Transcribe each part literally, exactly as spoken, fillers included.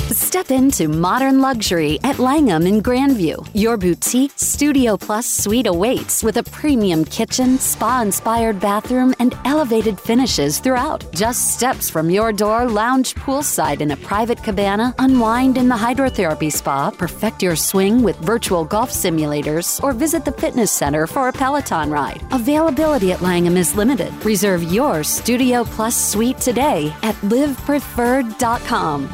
Step into modern luxury at Langham in Grandview. Your boutique Studio Plus suite awaits with a premium kitchen, spa-inspired bathroom, and elevated finishes throughout. Just steps from your door, lounge poolside in a private cabana, unwind in the hydrotherapy spa, perfect your swing with virtual golf simulators, or visit the fitness center for a Peloton ride. Availability at Langham is limited. Reserve your Studio Plus suite today at live preferred dot com.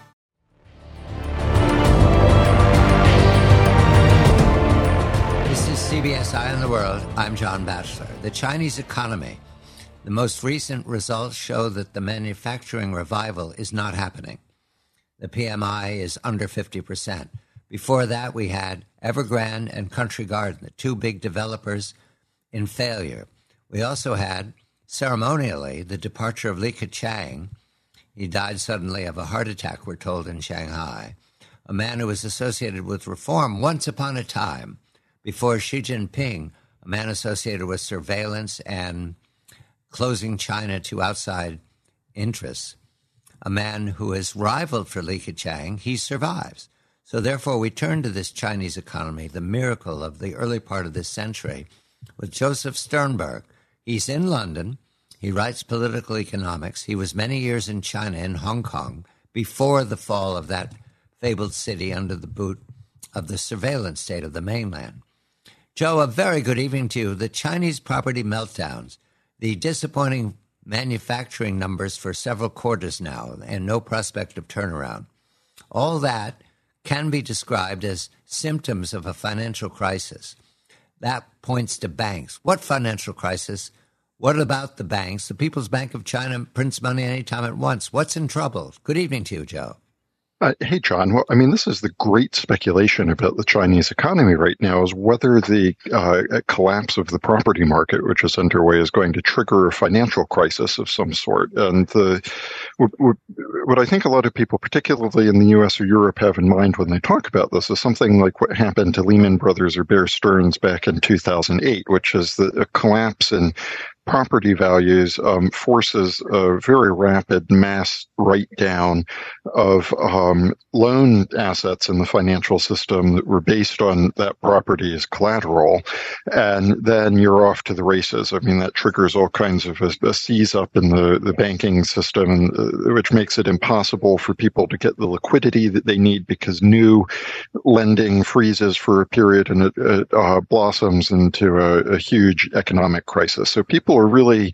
C B S Eye on the World, I'm John Batchelor. The Chinese economy. The most recent results show that the manufacturing revival is not happening. The P M I is under fifty percent. Before that, we had Evergrande and Country Garden, the two big developers, in failure. We also had, ceremonially, the departure of Li Keqiang. He died suddenly of a heart attack, we're told, in Shanghai. A man who was associated with reform once upon a time. Before Xi Jinping, a man associated with surveillance and closing China to outside interests, a man who has rivaled for Li Keqiang, he survives. So therefore, we turn to this Chinese economy, the miracle of the early part of this century, with Joseph Sternberg. He's in London. He writes political economics. He was many years in China, in Hong Kong, before the fall of that fabled city under the boot of the surveillance state of the mainland. Joe, a very good evening to you. The Chinese property meltdowns, the disappointing manufacturing numbers for several quarters now, and no prospect of turnaround. All that can be described as symptoms of a financial crisis. That points to banks. What financial crisis? What about the banks? The People's Bank of China prints money anytime it wants. What's in trouble? Good evening to you, Joe. Uh, hey, John. Well, I mean, this is the great speculation about the Chinese economy right now, is whether the uh, collapse of the property market, which is underway, is going to trigger a financial crisis of some sort. And the, what, what I think a lot of people, particularly in the U S or Europe, have in mind when they talk about this is something like what happened to Lehman Brothers or Bear Stearns back in two thousand eight, which is the a collapse in property values um, forces a very rapid mass write-down of um, loan assets in the financial system that were based on that property as collateral, and then you're off to the races. I mean, that triggers all kinds of a, a seize up in the, the banking system, uh, which makes it impossible for people to get the liquidity that they need because new lending freezes for a period, and it, it uh, blossoms into a, a huge economic crisis. So people are really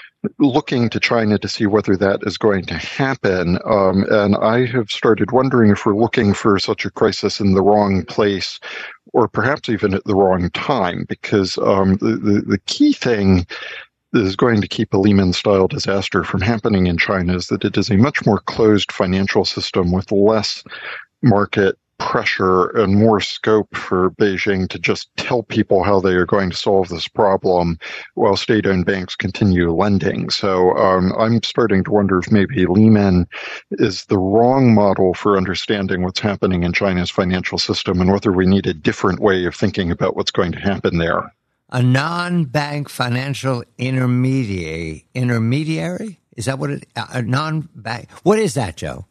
looking to China to see whether that is going to happen. Um, and I have started wondering if we're looking for such a crisis in the wrong place, or perhaps even at the wrong time, because um, the, the, the key thing that is going to keep a Lehman-style disaster from happening in China is that it is a much more closed financial system with less market pressure and more scope for Beijing to just tell people how they are going to solve this problem while state-owned banks continue lending. So um, I'm starting to wonder if maybe Lehman is the wrong model for understanding what's happening in China's financial system, and whether we need a different way of thinking about what's going to happen there. A non-bank financial intermediary, intermediary? Is that what it, a non-bank? What is that, Joe?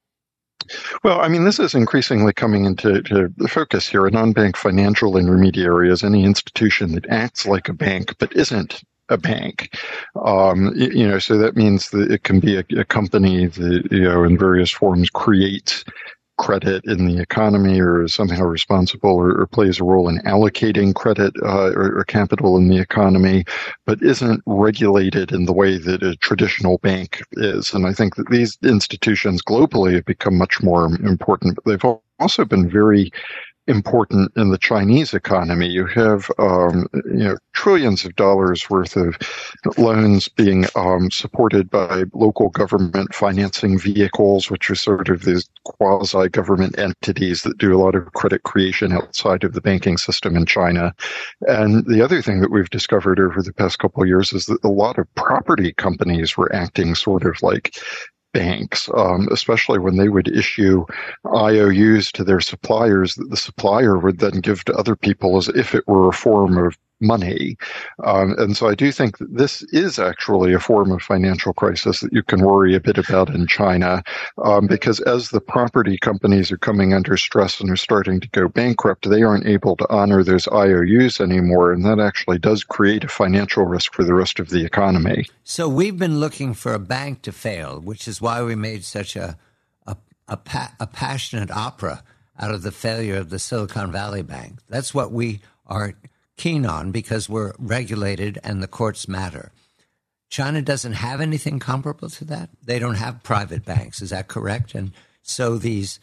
Well, I mean, this is increasingly coming into to the focus here. A non-bank financial intermediary is any institution that acts like a bank but isn't a bank. Um, you know, so that means that it can be a, a company that, you know, in various forms creates credit in the economy, or is somehow responsible or, or plays a role in allocating credit uh, or, or capital in the economy, but isn't regulated in the way that a traditional bank is. And I think that these institutions globally have become much more important, but they've also been very important in the Chinese economy. You have, um, you know, trillions of dollars worth of loans being um, supported by local government financing vehicles, which are sort of these quasi-government entities that do a lot of credit creation outside of the banking system in China. And the other thing that we've discovered over the past couple of years is that a lot of property companies were acting sort of like banks, um, especially when they would issue I O Us to their suppliers that the supplier would then give to other people as if it were a form of money. Um, and so I do think that this is actually a form of financial crisis that you can worry a bit about in China, um, because as the property companies are coming under stress and are starting to go bankrupt, they aren't able to honor those I O Us anymore, and that actually does create a financial risk for the rest of the economy. So we've been looking for a bank to fail, which is why we made such a a, a, pa- a passionate opera out of the failure of the Silicon Valley Bank. That's what we are keen on because we're regulated and the courts matter. China doesn't have anything comparable to that. They don't have private banks. Is that correct? And so these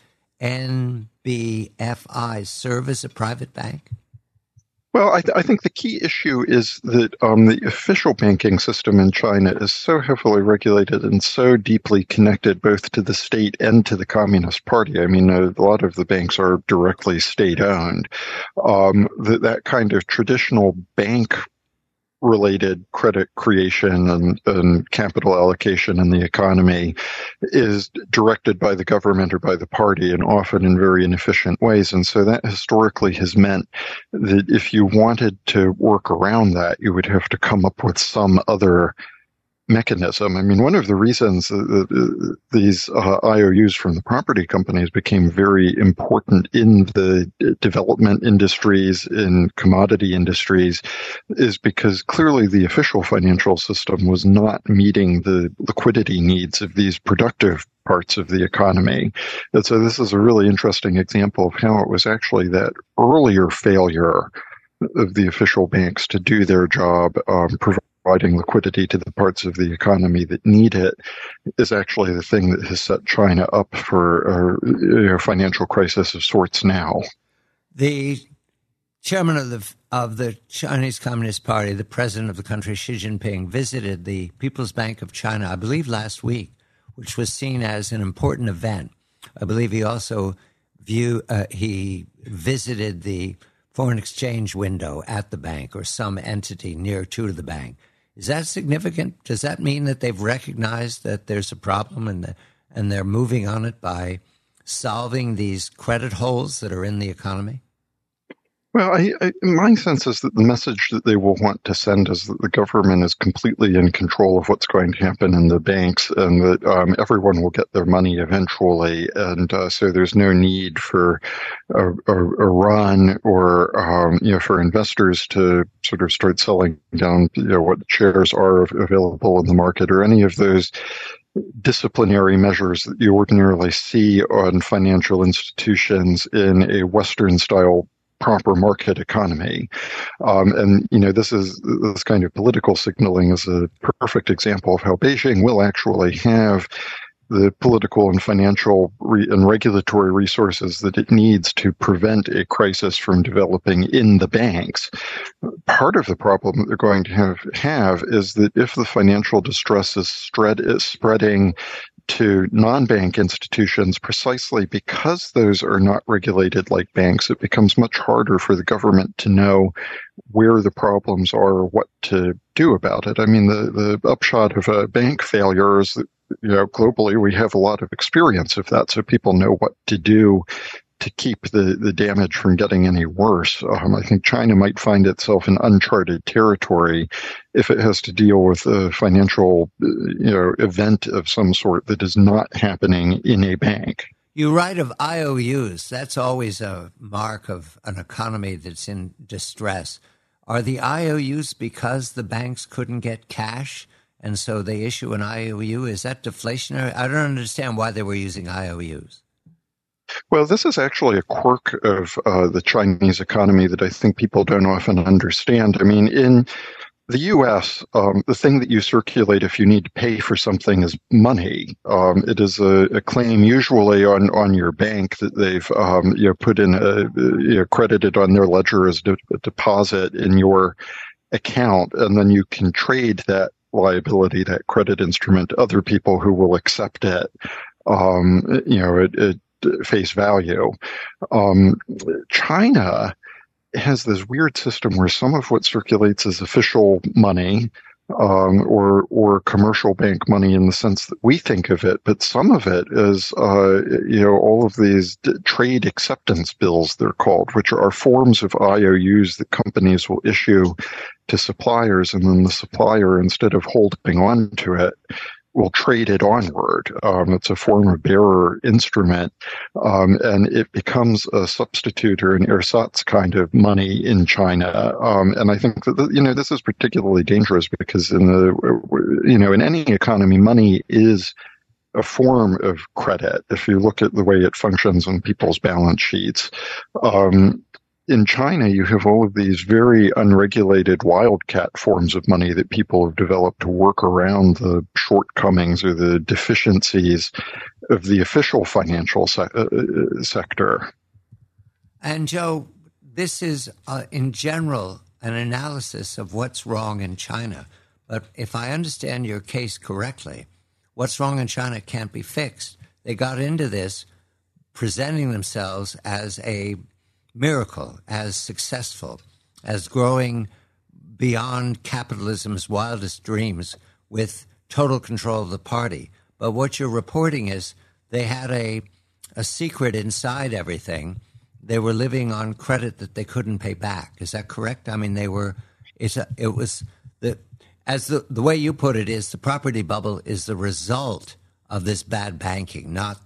N B F Is serve as a private bank? Well, I, th- I think the key issue is that um, the official banking system in China is so heavily regulated and so deeply connected both to the state and to the Communist Party. I mean, a lot of the banks are directly state-owned. Um, that, that kind of traditional bank related credit creation and, and capital allocation in the economy is directed by the government or by the party and often in very inefficient ways. And so that historically has meant that if you wanted to work around that, you would have to come up with some other mechanism. I mean, one of the reasons that these uh, I O Us from the property companies became very important in the development industries, in commodity industries, is because clearly the official financial system was not meeting the liquidity needs of these productive parts of the economy. And so this is a really interesting example of how it was actually that earlier failure of the official banks to do their job, um, providing liquidity to the parts of the economy that need it, is actually the thing that has set China up for a you know, financial crisis of sorts now. The chairman of the of the Chinese Communist Party, the president of the country, Xi Jinping, visited the People's Bank of China, I believe last week, which was seen as an important event. I believe he also view uh, he visited the foreign exchange window at the bank or some entity near to the bank. Is that significant? Does that mean that they've recognized that there's a problem and the, and they're moving on it by solving these credit holes that are in the economy? Well, I, I, my sense is that the message that they will want to send is that the government is completely in control of what's going to happen in the banks, and that um, everyone will get their money eventually, and uh, so there's no need for a, a, a run or um, you know for investors to sort of start selling down you know what shares are available in the market or any of those disciplinary measures that you ordinarily see on financial institutions in a Western-style proper market economy. Um, and, you know, this is this kind of political signaling is a perfect example of how Beijing will actually have the political and financial re- and regulatory resources that it needs to prevent a crisis from developing in the banks. Part of the problem that they're going to have, have is that if the financial distress is, spread, is spreading to non-bank institutions, precisely because those are not regulated like banks, it becomes much harder for the government to know where the problems are or what to do about it. I mean, the, the upshot of a bank failure is that, you know, globally we have a lot of experience of that, so people know what to do to keep the, the damage from getting any worse. Um, I think China might find itself in uncharted territory if it has to deal with a financial, you know, event of some sort that is not happening in a bank. You write of I O Us. That's always a mark of an economy that's in distress. Are the I O Us because the banks couldn't get cash, and so they issue an I O U? Is that deflationary? I don't understand why they were using I O Us. Well, this is actually a quirk of uh, the Chinese economy that I think people don't often understand. I mean, in the U S, um, the thing that you circulate if you need to pay for something is money. Um, it is a, a claim usually on, on your bank that they've um, you know, put in, a, you know, credited on their ledger as de- a deposit in your account, and then you can trade that liability, that credit instrument, to other people who will accept it. Um, you know, it, it face value. Um, China has this weird system where some of what circulates is official money, um, or or commercial bank money in the sense that we think of it, but some of it is, uh, you know, all of these d- trade acceptance bills, they're called, which are forms of I O Us that companies will issue to suppliers, and then the supplier, instead of holding on to it, will trade it onward. Um, it's a form of bearer instrument, um, and it becomes a substitute or an ersatz kind of money in China. Um, and I think that, you know, this is particularly dangerous because in the, you know, in any economy, money is a form of credit. If you look at the way it functions on people's balance sheets, um, in China, you have all of these very unregulated wildcat forms of money that people have developed to work around the shortcomings or the deficiencies of the official financial se- uh, sector. And Joe, this is, uh, in general, an analysis of what's wrong in China. But if I understand your case correctly, what's wrong in China can't be fixed. They got into this presenting themselves as a miracle, as successful, as growing beyond capitalism's wildest dreams with total control of the party. But what you're reporting is they had a a secret inside everything. They were living on credit that they couldn't pay back. Is that correct? I mean, they were. It's a, it was the as the the way you put it is the property bubble is the result of this bad banking, not.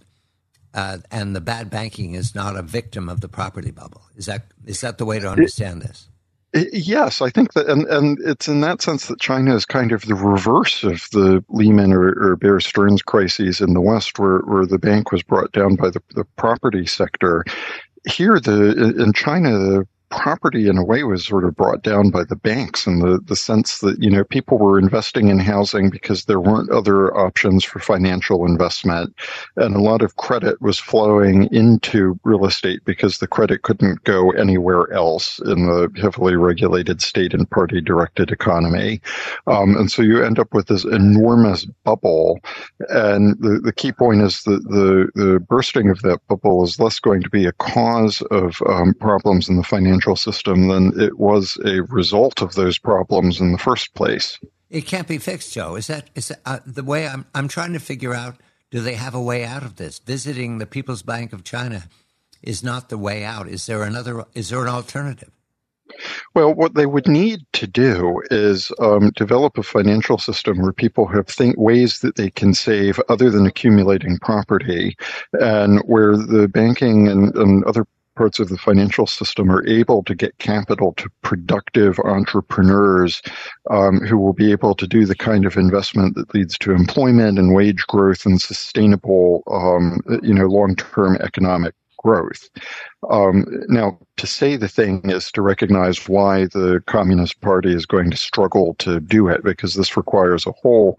Uh, and the bad banking is not a victim of the property bubble. Is that is that the way to understand this? Yes, I think that, and, and it's in that sense that China is kind of the reverse of the Lehman or, or Bear Stearns crises in the West, where, where the bank was brought down by the, the property sector. Here, the in China, the property in a way was sort of brought down by the banks in the, the sense that, you know, people were investing in housing because there weren't other options for financial investment. And a lot of credit was flowing into real estate because the credit couldn't go anywhere else in the heavily regulated state and party directed economy. Um, and so you end up with this enormous bubble. And the, the key point is that the, the bursting of that bubble is less going to be a cause of um, problems in the financial system than it was a result of those problems in the first place. It can't be fixed, Joe. Is that is that, uh, the way I'm I'm trying to figure out? Do they have a way out of this? Visiting the People's Bank of China is not the way out. Is there another? Is there an alternative? Well, what they would need to do is um, develop a financial system where people have think ways that they can save other than accumulating property, and where the banking and, and other parts of the financial system are able to get capital to productive entrepreneurs um, who will be able to do the kind of investment that leads to employment and wage growth and sustainable, um, you know, long-term economic growth. Um, now, to say the thing is to recognize why the Communist Party is going to struggle to do it, because this requires a whole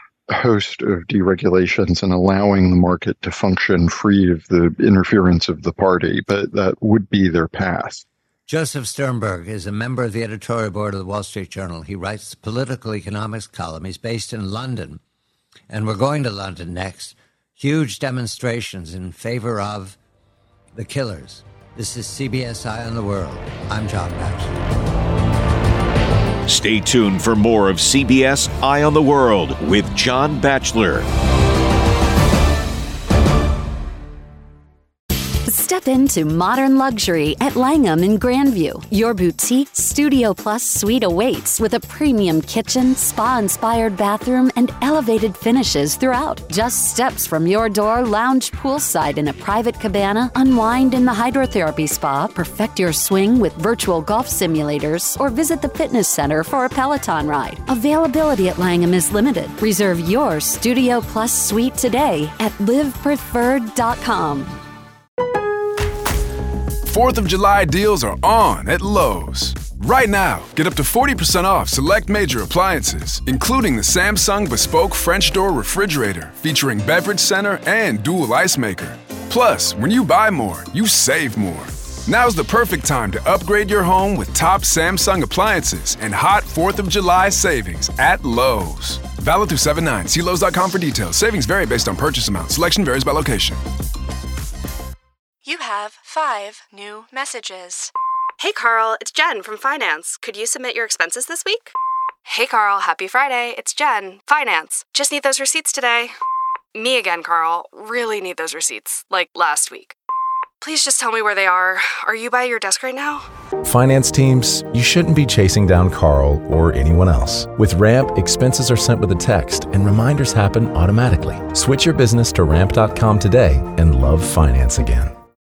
host of deregulations and allowing the market to function free of the interference of the party, but that would be their path. Joseph Sternberg is a member of the editorial board of the Wall Street Journal. He writes the political economics column. He's based in London, and we're going to London next. Huge demonstrations in favor of the killers. This is C B S Eye on the World. I'm John Batchelor. Stay tuned for more of C B S Eye on the World with John Batchelor. Step into modern luxury at Langham in Grandview. Your boutique Studio Plus suite awaits with a premium kitchen, spa-inspired bathroom, and elevated finishes throughout. Just steps from your door, lounge poolside in a private cabana, unwind in the hydrotherapy spa, perfect your swing with virtual golf simulators, or visit the fitness center for a Peloton ride. Availability at Langham is limited. Reserve your Studio Plus suite today at live preferred dot com. fourth of July deals are on at Lowe's. Right now, get up to forty percent off select major appliances, including the Samsung Bespoke French Door Refrigerator featuring beverage center and dual ice maker. Plus, when you buy more, you save more. Now's the perfect time to upgrade your home with top Samsung appliances and hot fourth of July savings at Lowe's. Valid through seven nine. See Lowe's dot com for details. Savings vary based on purchase amount. Selection varies by location. You have five new messages. Hey, Carl, it's Jen from Finance. Could you submit your expenses this week? Hey, Carl. Happy Friday. It's Jen. Finance. Just need those receipts today. Me again, Carl. Really need those receipts. Like last week. Please just tell me where they are. Are you by your desk right now? Finance teams, you shouldn't be chasing down Carl or anyone else. With Ramp, expenses are sent with a text and reminders happen automatically. Switch your business to ramp dot com today and love finance again.